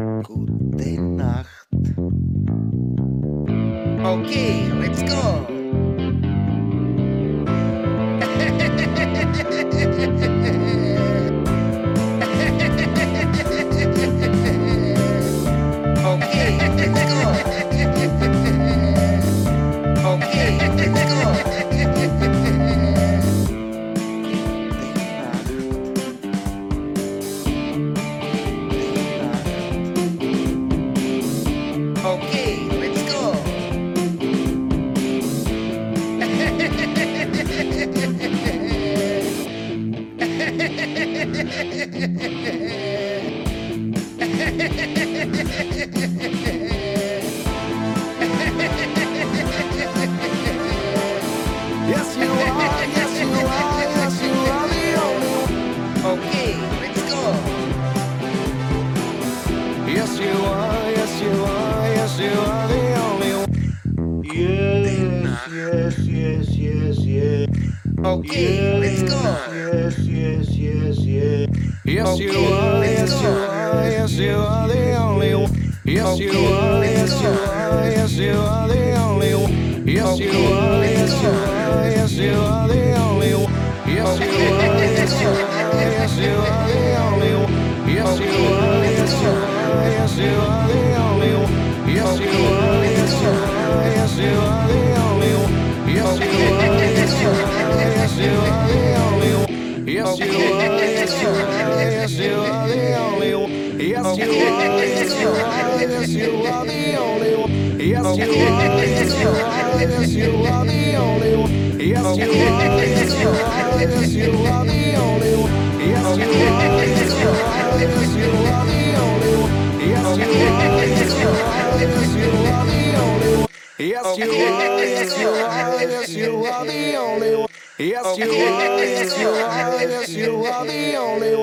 Gute Nacht. Okay, let's go. Okay, let's go. Okay, let's go. Okay, let's go. Yes, you are, yes, you are, yes, you are the only one. Okay, let's go. Yes, you are, yes, you are, yes, you are the only one. Yes, yes, yes, yes, yes. Okay, let's go. Yes, yes, yes, yes. Yes, you Okay, are, let's yes, go. you are, yes, you are the only one. Yes, you Okay, are, let's yes, go. you are, yes, you are the only one. Yes, you Okay, are, let's yes, go. you are, yes, you are the only one. Yes, you Okay, are, let's yes, go. you are, yes, you are the only one. Yes, you Okay, are, let's yes, go. you are, yes, you are the only one. Yes, you Okay, are, let's yes, go. you are, yes, you are the only one. Yes, you Okay, are, let's yes, go. you are, yes, you are the only one. Yes, you Okay, are, let's yes, go. you are, yes, you are the only one. Yes, you Okay, are, let's yes, go. you are, yes, you are the only one. Yes, you Okay, are, let's yes, go. you are, yes, you are the only one. Yes, you Okay, are, let's yes, go. you are, yes, you are the only one. Yes, you Okay, are, let's yes, go. you are, yes, you are the only one. Yes, you Okay, are, let's yes, go. you are, yes, you are the only one. Yes, you Okay, are, let's yes, go. you are, yes, you are the only one. Yes, you Okay, are, let's yes, go. you are, yes, you are the only one.